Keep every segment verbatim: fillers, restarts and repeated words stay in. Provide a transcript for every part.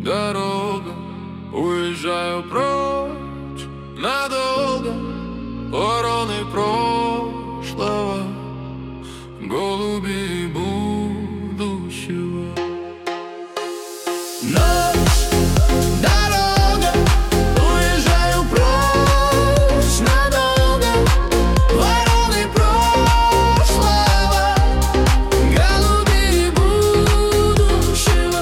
дорога, уезжаю прочь надолго. Вороны прошлого, голуби будущего. Ночь, дорога, уезжаю прочь надолго. Вороны прошлого, голуби будущего.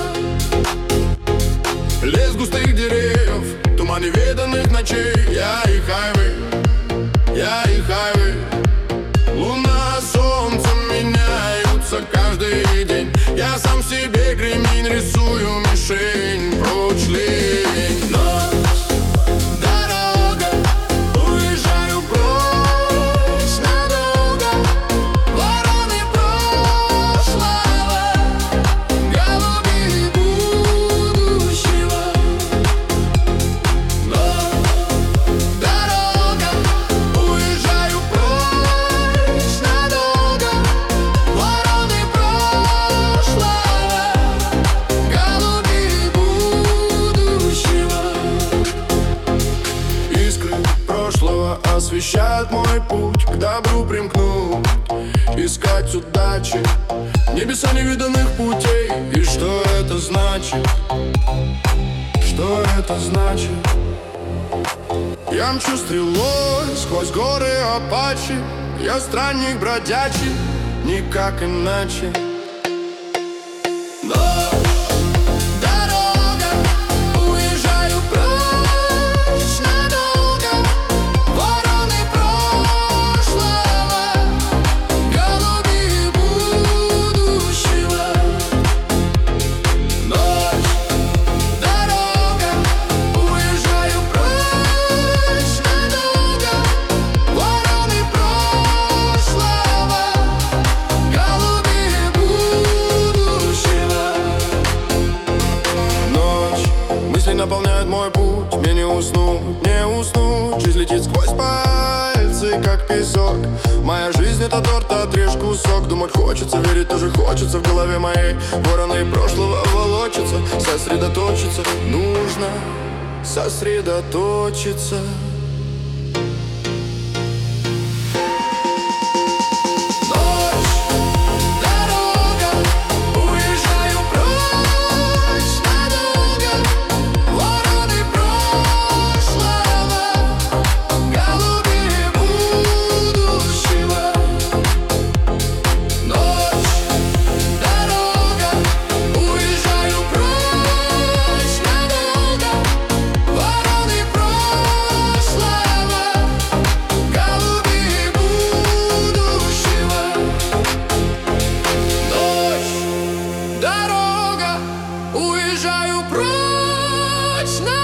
Лес густых деревьев, туман невиданных ночей. Я и хайвей, я и хайвей. Луна, солнце меняются каждый день. Я сам себе кремень рисую, мишень, прочь лень. Ночь, дорога, уезжаю прочь надолго. Вороны прошлого, голуби будущего. Ночь, дорога, уезжаю прочь надолго. Вороны прошлого, голуби будущего. Искры прошлого освещают мой путь, к добру примкну, искать удачи, небеса невиданных путей. И что это значит? Что это значит? Я мчу стрелой сквозь горы Апачи. Я странник бродячий, никак иначе. Ночь, дорога, уезжаю прочь надолго. Вороны прошлого, голуби будущего. Ночь, дорога, уезжаю прочь надолго. Вороны прошлого, голуби будущего. Ночь, мысли наполняют мой путь. Мне не уснуть, не уснуть. Жизнь летит сквозь пальцы, как песок. Моя жизнь — это торт, отрежь кусок. Думать хочется, верить тоже хочется. В голове моей вороны прошлого волочатся. Сосредоточиться нужно, сосредоточиться. Ночь, дорога, уезжаю прочь надолго. Вороны прошлого, голуби будущего. Ночь, дорога, уезжаю прочь надолго. Вороны прошлого, голуби будущего. Ночь, дорога, уезжаю прочь надолго.